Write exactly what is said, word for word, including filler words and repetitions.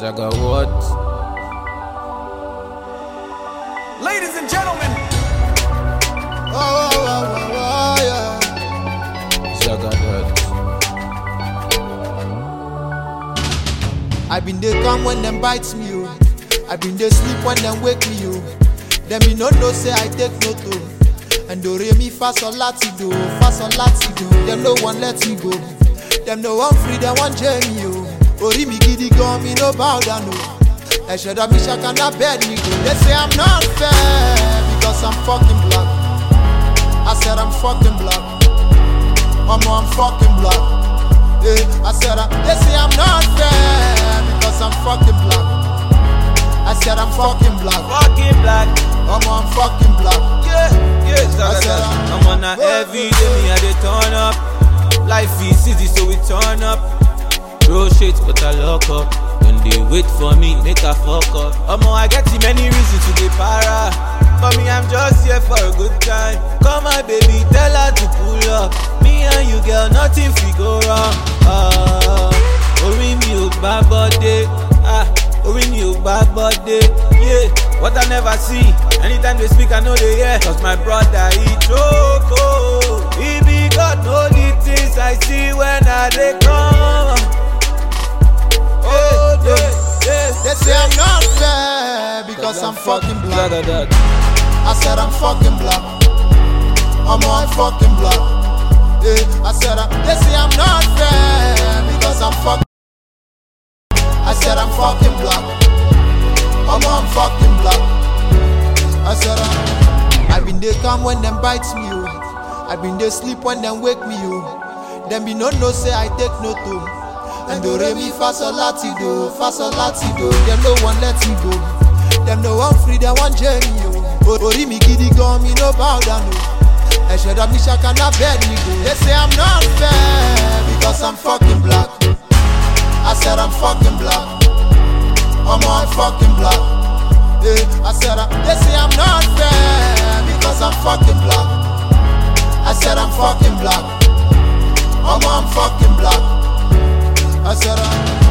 Zaga what? Ladies and gentlemen. Oh, oh, oh, oh, oh, yeah. Zaga that. I been dey come when them bites me, oh. I been dey sleep when them wake me, oh. Them me no know say I take no to. And do re mi fa sol la ti do, fa sol la ti do. Them no one let me go. Them no one free, them one journey, oh. Ori mi gidi gun, me no bow down, oh. I should have me shaka na bed me go. They say I'm not fair because I'm fucking black. I said I'm fucking black. Mama, I'm fucking black. Yeah, I said I, they say I'm not fair because I'm fucking black. I said I'm fucking black. Fucking black. Mama, I'm fucking black. Yeah, yeah, I Zaga said that. I'm- I'm on a every day, me I dey turn up. Life is easy, so we turn up. Throw shit, but I lock up. When they wait for me, make a fuck up. Omo, I get too many reasons to be para. For me, I'm just here for a good time. Come on, baby, tell her to pull up. Me and you, girl, nothing fi go wrong. Ah, ori mi ò gbá bọ́dé. Ah, ori mi ò gbá bọ́dé. Yeah, what I never see. Anytime they speak, I know they hear. Cause my brother, he choke. Oh, he be God, know the things I see when I dey come. Oh, yeah, yeah. They say I'm not fair because I'm fucking black. Zaga that. I said I'm fucking black. I'm on fucking black. Yeah, I said I, they say I'm not fair because I'm fucking. I said I'm fucking black. I'm on fucking black. I said I, I been dey come when them bites me, oh. I been dey sleep when them wake me, oh. Them be no no say I take no to. And do re mi fa sol la ti do, fa sol la ti do. Them no one let me go. Them no one free, them one journey, oh. Ori mi gidi gun, me no bow down, oh. I should have me shaka na bed me go. They say I'm not fair because I'm fucking black. I said I'm fucking black. I'm on fucking black. Yeah, I said I, they say I'm not fair because I'm fucking black. I said I'm fucking black. I'm on fucking black. I said I